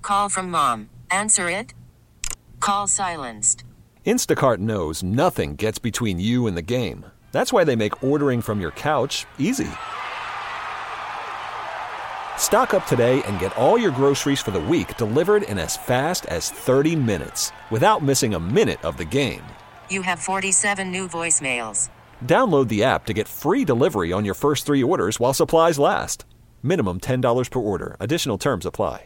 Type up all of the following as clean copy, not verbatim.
call from mom. Answer it. Call silenced. Instacart knows nothing gets between you and the game. That's why they make ordering from your couch easy. Stock up today and get all your groceries for the week delivered in as fast as 30 minutes without missing a minute of the game. You have 47 new voicemails. Download the app to get free delivery on your first 3 orders while supplies last. Minimum $10 per order. Additional terms apply.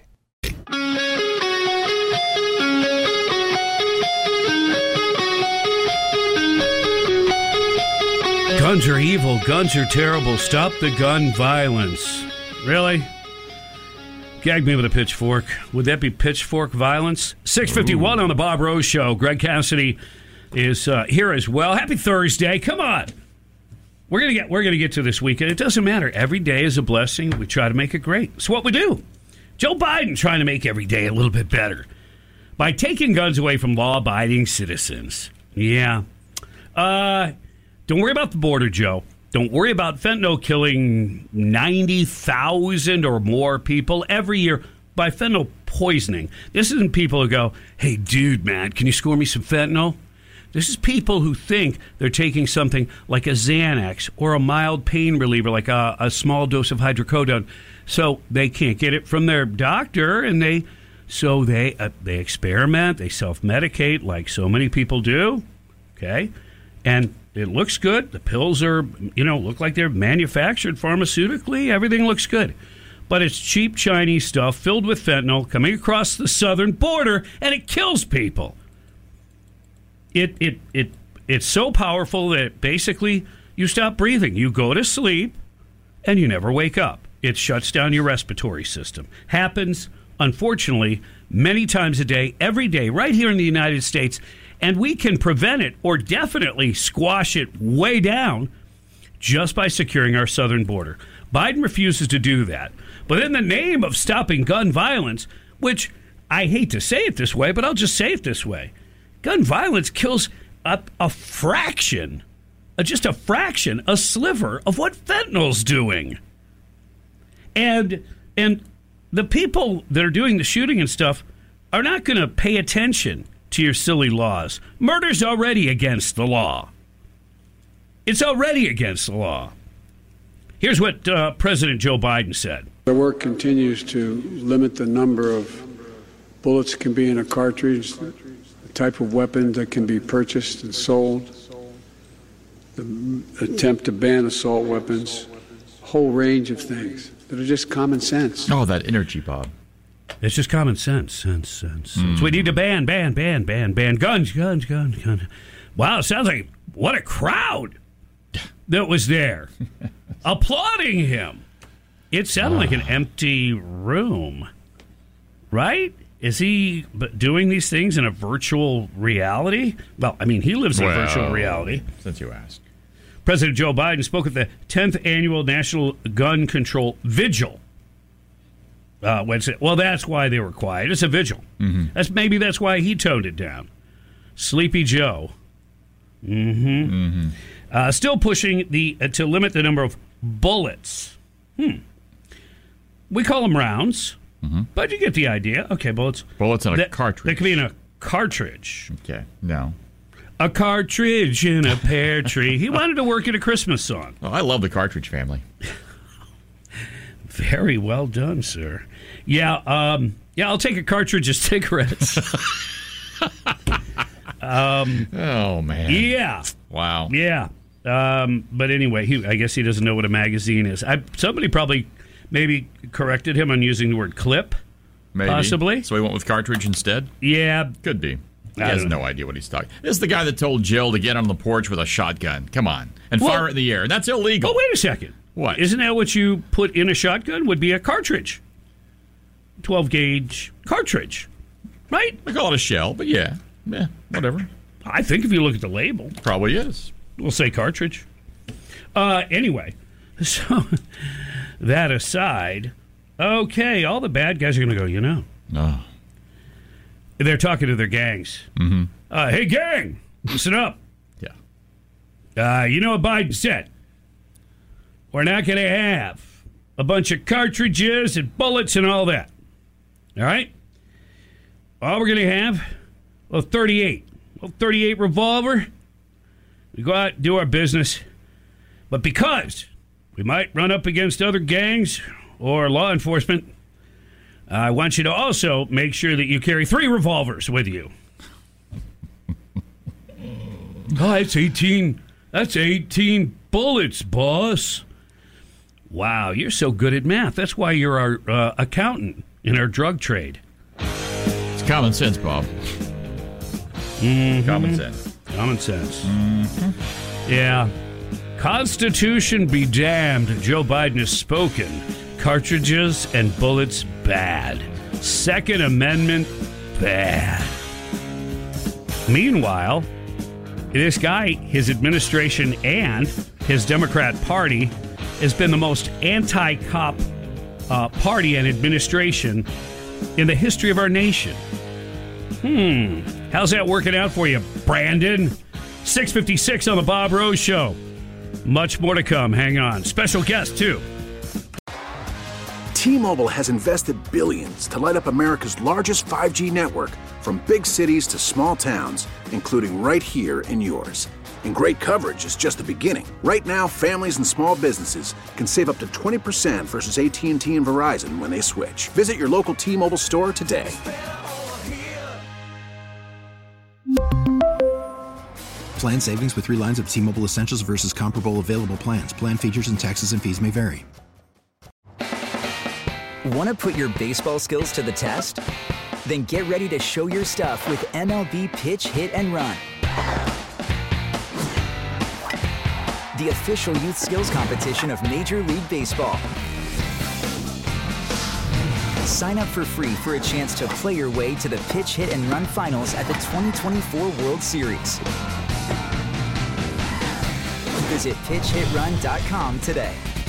Guns are evil. Guns are terrible. Stop the gun violence. Really? Gag me with a pitchfork. Would that be pitchfork violence? 6:51 on the Bob Rose Show. Greg Cassidy is here as well. Happy Thursday. Come on. We're gonna get to this weekend. It doesn't matter. Every day is a blessing. We try to make it great. It's what we do. Joe Biden trying to make every day a little bit better by taking guns away from law-abiding citizens. Yeah. Don't worry about the border, Joe. Don't worry about fentanyl killing 90,000 or more people every year by fentanyl poisoning. This isn't people who go, hey, dude, man, can you score me some fentanyl? This is people who think they're taking something like a Xanax or a mild pain reliever, like a small dose of hydrocodone, so they can't get it from their doctor, and they experiment, they self-medicate like so many people do, okay? And it looks good. The pills are, look like they're manufactured pharmaceutically. Everything looks good. But it's cheap Chinese stuff filled with fentanyl coming across the southern border, and it kills people. It's so powerful that basically you stop breathing. You go to sleep, and you never wake up. It shuts down your respiratory system. Happens, unfortunately, many times a day, every day, right here in the United States. And we can prevent it or definitely squash it way down just by securing our southern border. Biden refuses to do that. But in the name of stopping gun violence, which I hate to say it this way, but I'll just say it this way. Gun violence kills a fraction, a sliver of what fentanyl's doing. And the people that are doing the shooting and stuff are not going to pay attention to your silly laws. Murder's already against the law. It's already against the law. Here's what President Joe Biden said. The work continues to limit the number of bullets that can be in a cartridge, the type of weapons that can be purchased and sold, the attempt to ban assault weapons, a whole range of things that are just common sense. Oh, that energy, Bob. It's just common sense. We need to ban guns. Wow, it sounds like what a crowd that was there applauding him. It sounded like an empty room, right? Is he doing these things in a virtual reality? Well, I mean, he lives in a virtual reality. Since you asked. President Joe Biden spoke at the 10th Annual National Gun Control Vigil. Wednesday. Well, that's why they were quiet. It's a vigil. Mm-hmm. That's why he toned it down. Sleepy Joe. Still pushing to limit the number of bullets. We call them rounds, but you get the idea. Okay, bullets. Bullets in a cartridge. They could be in a cartridge. Okay, no. A cartridge in a pear tree. He wanted to work in a Christmas song. Oh, I love the Cartridge Family. Very well done, sir. Yeah, I'll take a cartridge of cigarettes. Oh, man. Yeah. Wow. Yeah. But anyway, I guess he doesn't know what a magazine is. Somebody probably maybe corrected him on using the word clip. Maybe. Possibly. So he went with cartridge instead? Yeah. Could be. He has no idea what he's talking. This is the guy that told Jill to get on the porch with a shotgun. Come on. And fire it in the air. That's illegal. Oh, wait a second. What? Isn't that what you put in a shotgun? Would be a cartridge. 12-gauge cartridge. Right? I call it a shell, but yeah, whatever. I think if you look at the label. Probably is. We'll say cartridge. Anyway, so that aside, okay, all the bad guys are going to go, Oh. They're talking to their gangs. Mm-hmm. Hey, gang, listen up. Yeah. You know what Biden said? We're not going to have a bunch of cartridges and bullets and all that. All right? all we're going to have, well, 38. Well, 38 revolver. We go out and do our business. But because we might run up against other gangs or law enforcement, I want you to also make sure that you carry 3 revolvers with you. That's 18. That's 18 bullets, boss. Wow, you're so good at math. That's why you're our accountant in our drug trade. It's common sense, Bob. Mm-hmm. Common sense. Common sense. Mm-hmm. Yeah. Constitution be damned, Joe Biden has spoken. Cartridges and bullets, bad. Second Amendment, bad. Meanwhile, this guy, his administration, and his Democrat Party has been the most anti-cop party and administration in the history of our nation. How's that working out for you, Brandon? 6:56 on the Bob Rose Show. Much more to come. Hang on. Special guest, too. T-Mobile has invested billions to light up America's largest 5G network, from big cities to small towns, including right here in yours. And great coverage is just the beginning. Right now, families and small businesses can save up to 20% versus AT&T and Verizon when they switch. Visit your local T-Mobile store today. Plan savings with 3 lines of T-Mobile Essentials versus comparable available plans. Plan features and taxes and fees may vary. Want to put your baseball skills to the test? Then get ready to show your stuff with MLB Pitch, Hit, and Run. The official youth skills competition of Major League Baseball. Sign up for free for a chance to play your way to the Pitch, Hit, and Run finals at the 2024 World Series. Visit PitchHitRun.com today.